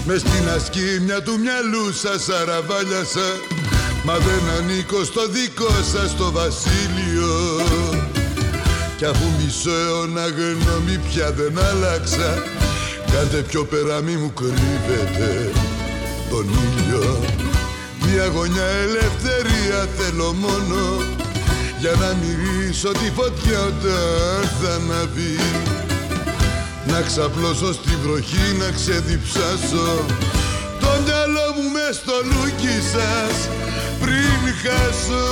Μες στην ασκήμια του μυαλού σας αραβάλιασα, μα δεν ανήκω στο δικό σας το βασίλειο. Κι αφού μισό αιώνα γνώμη πια δεν άλλαξα, κάντε πιο πέρα μη μου κρύβετε τον ήλιο. Μια γωνιά ελευθερία θέλω μόνο, για να μυρίσω τη φωτιά όταν θα αναβεί. Να ξαπλώσω στη βροχή, να ξεδιψάσω το μυαλό μου μες στο λούκι σας πριν χάσω.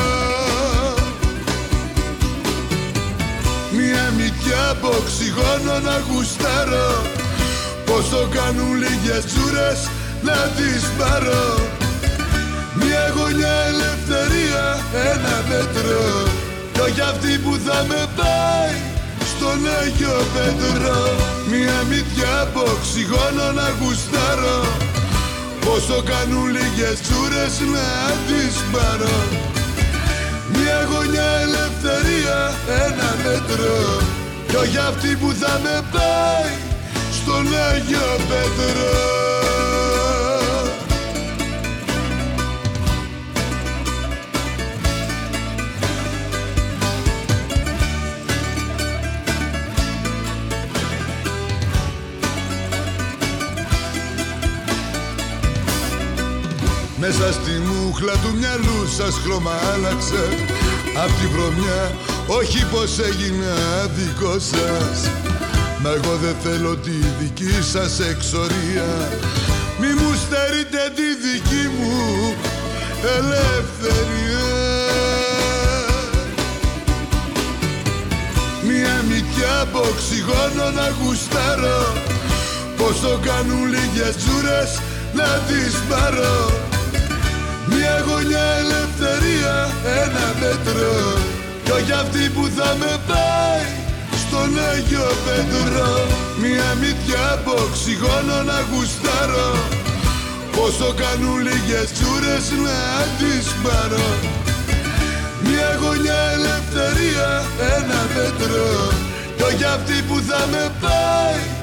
Μια μυτιά από οξυγόνο να γουστάρω, πόσο κάνουν λίγες τσούρες να τις πάρω. Μια γωνιά ελευθερία, ένα μέτρο, κι όχι αυτή που θα με πάει στον Άγιο Πέτρο. Μια μυτιά από οξυγόνο να γουστάρω, πόσο κάνουν λίγες τσούρες να τις πάρω. Μια γωνιά ελευθερία, ένα μέτρο, κι όχι αυτή που θα με πάει στον Άγιο Πέτρο. Μέσα στη μούχλα του μυαλού σας χρώμα άλλαξα, απ' τη βρωμιά όχι πως έγινα δικό σας. Μα εγώ δεν θέλω τη δική σας εξορία, μη μου στερείτε τη δική μου ελευθερία. Μια μυτιά από οξυγόνο να γουστάρω, πόσο κάνουν λίγες τσούρες να τις πάρω. Μια γωνιά ελευθερία, ένα μέτρο, κι όχι αυτή που θα με πάει στον Άγιο Πέτρο. Μια μυτιά από οξυγόνο να γουστάρω, πόσο κάνουν λίγες τσούρες να τις πάρω. Μια γωνιά ελευθερία, ένα μέτρο, κι όχι αυτή που θα με πάει